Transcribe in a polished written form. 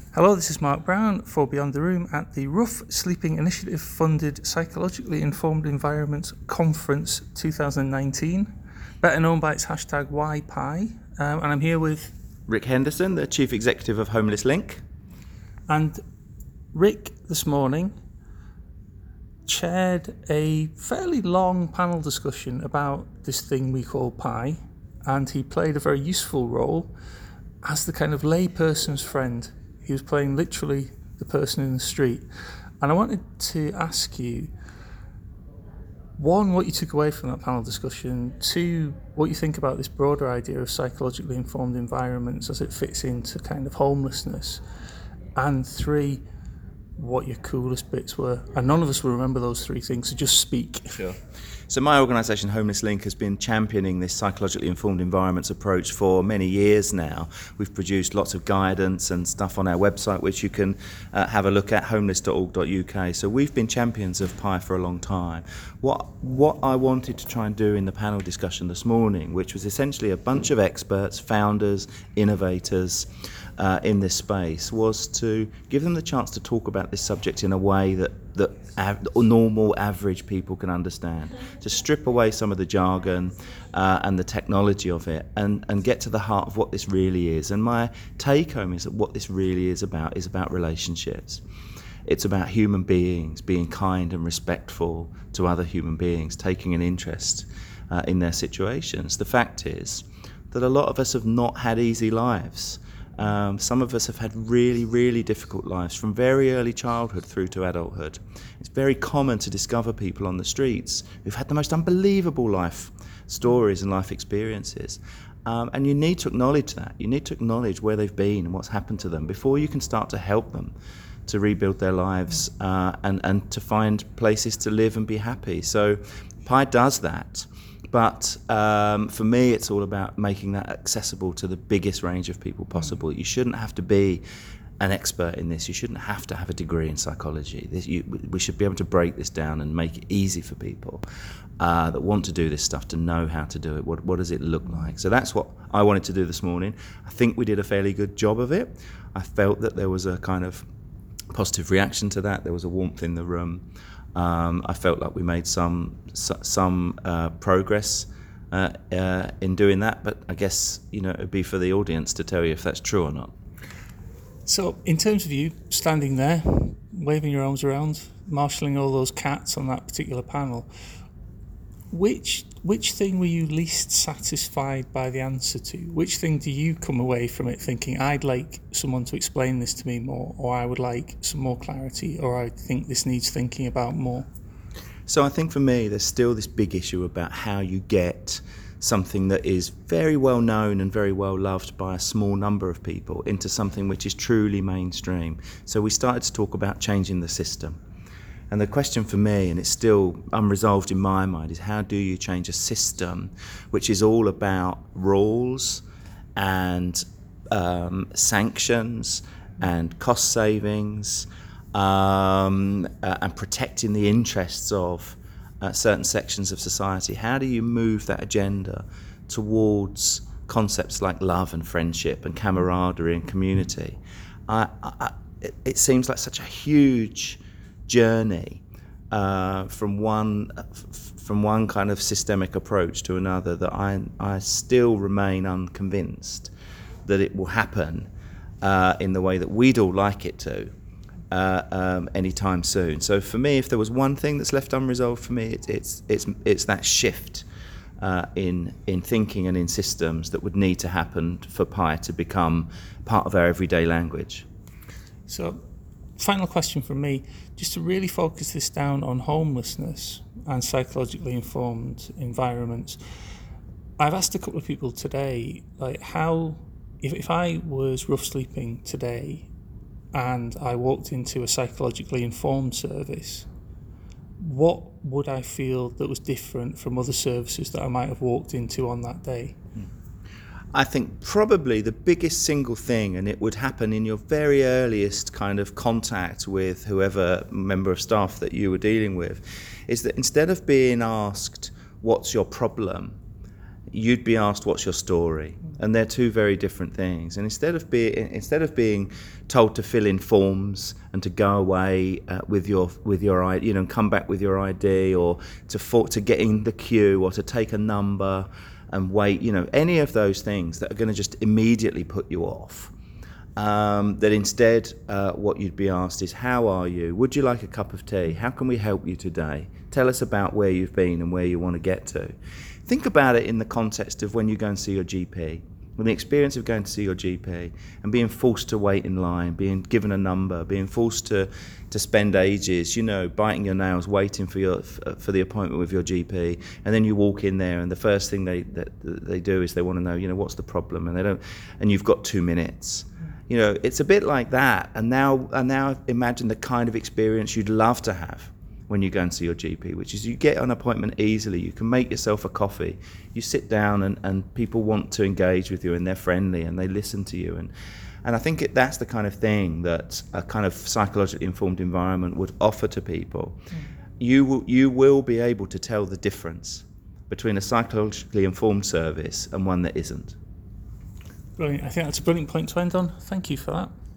Hello, this is Mark Brown for Beyond the Room at the Rough Sleeping Initiative funded Psychologically Informed Environment Conference 2019, better known by its hashtag YPI, and I'm here with Rick Henderson, the Chief Executive of Homeless Link. And Rick this morning chaired a fairly long panel discussion about this thing we call PI, and he played a very useful role as the kind of layperson's friend. He was playing literally the person in the street. And I wanted to ask you, one, what you took away from that panel discussion, two, what you think about this broader idea of psychologically informed environments as it fits into kind of homelessness, and three, what your coolest bits were. And none of us will remember those three things, so just speak. Sure. So my organisation, Homeless Link, has been championing this psychologically informed environments approach for many years now. We've produced lots of guidance and stuff on our website, which you can have a look at, homeless.org.uk. So we've been champions of PI for a long time. What I wanted to try and do in the panel discussion this morning, which was essentially a bunch of experts, founders, innovators in this space, was to give them the chance to talk about this subject in a way that normal, average people can understand, to strip away some of the jargon and the technology of it and get to the heart of what this really is. And my take home is that what this really is about relationships. It's about human beings being kind and respectful to other human beings, taking an interest in their situations. The fact is that a lot of us have not had easy lives. Some of us have had really, really difficult lives from very early childhood through to adulthood. It's very common to discover people on the streets who've had the most unbelievable life stories and life experiences. And you need to acknowledge that. You need to acknowledge where they've been and what's happened to them before you can start to help them to rebuild their lives and to find places to live and be happy. So PI does that. But for me, it's all about making that accessible to the biggest range of people possible. You shouldn't have to be an expert in this. You shouldn't have to have a degree in psychology. We should be able to break this down and make it easy for people that want to do this stuff to know how to do it. What does it look like? So that's what I wanted to do this morning. I think we did a fairly good job of it. I felt that there was a kind of positive reaction to that. There was a warmth in the room. I felt like we made some progress in doing that, but I guess it'd be for the audience to tell you if that's true or not. So, in terms of you standing there, waving your arms around, marshalling all those cats on that particular panel, which thing were you least satisfied by the answer to? Which thing do you come away from it thinking, I'd like someone to explain this to me more, or I would like some more clarity, or I think this needs thinking about more? So I think for me, there's still this big issue about how you get something that is very well known and very well loved by a small number of people into something which is truly mainstream. So we started to talk about changing the system. And the question for me, and it's still unresolved in my mind, is how do you change a system which is all about rules and sanctions and cost savings and protecting the interests of certain sections of society? How do you move that agenda towards concepts like love and friendship and camaraderie and community? It seems like such a huge journey from one kind of systemic approach to another that I still remain unconvinced that it will happen in the way that we'd all like it to anytime soon. So for me, if there was one thing that's left unresolved for me, it's that shift in thinking and in systems that would need to happen for PI to become part of our everyday language. So, final question from me, just to really focus this down on homelessness and psychologically informed environments. I've asked a couple of people today, like how, if I was rough sleeping today and I walked into a psychologically informed service, what would I feel that was different from other services that I might have walked into on that day? I think probably the biggest single thing, and it would happen in your very earliest kind of contact with whoever member of staff that you were dealing with, is that instead of being asked, what's your problem? you'd be asked, what's your story? And they're two very different things. And instead of being told to fill in forms and to go away with your ID, and come back with your ID, or to get in the queue, or to take a number and wait, any of those things that are going to just immediately put you off. That instead, what you'd be asked is, how are you? Would you like a cup of tea? How can we help you today? Tell us about where you've been and where you want to get to. Think about it in the context of when you go and see your GP. When the experience of going to see your GP and being forced to wait in line, being given a number, being forced to spend ages, biting your nails, waiting for the appointment with your GP, and then you walk in there, and the first thing they do is they want to know, what's the problem, and you've got 2 minutes. It's a bit like that. And now imagine the kind of experience you'd love to have when you go and see your GP, which is you get an appointment easily, you can make yourself a coffee, you sit down and people want to engage with you, and they're friendly and they listen to you. And I think that's the kind of thing that a kind of psychologically informed environment would offer to people. You will be able to tell the difference between a psychologically informed service and one that isn't. Brilliant. I think that's a brilliant point to end on. Thank you for that.